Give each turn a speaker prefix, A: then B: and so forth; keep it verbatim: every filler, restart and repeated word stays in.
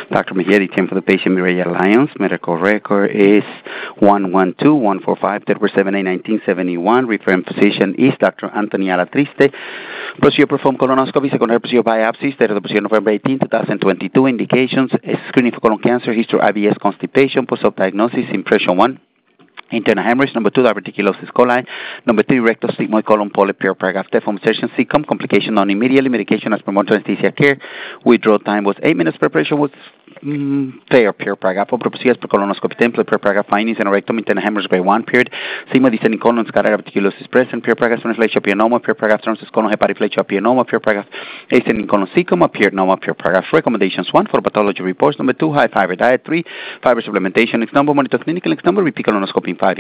A: Doctor Mejia, the team for the patient, Mireya Lyons. Medical record is one one two one four five, February seventh, nineteen seventy-one. Referring physician is Doctor Anthony Alatriste. Procedure performed colonoscopy, secondary procedure biopsies, date of the procedure November eighteenth, twenty twenty-two. Indications, screening for colon cancer, history I B S, constipation, post-op diagnosis, impression one. Internal hemorrhage. Number two, diverticulosis coli. Number three, rectal sigmoid colon polyp, paragraph deform insertion, C C O M, complication non immediately, medication as per monitoring anesthesia care. Withdrawal time was eight minutes. Preparation was mm, fair, per paragraph. Over procedures per colonoscopy template, per paragraph findings, and rectum, internal hemorrhage by one period. Sigma descending colon, scatter diverticulosis present, per paragraph sternoflexiopionoma, per paragraph sternus colon hepatiflexiopionoma, per paragraph ascending colon C C O M, appeared noma, per paragraph. Recommendations: one, for pathology reports. Number two, high fiber diet. Three, fiber supplementation. Next number, monitor clinical. Next number, repeat colonoscopy in five.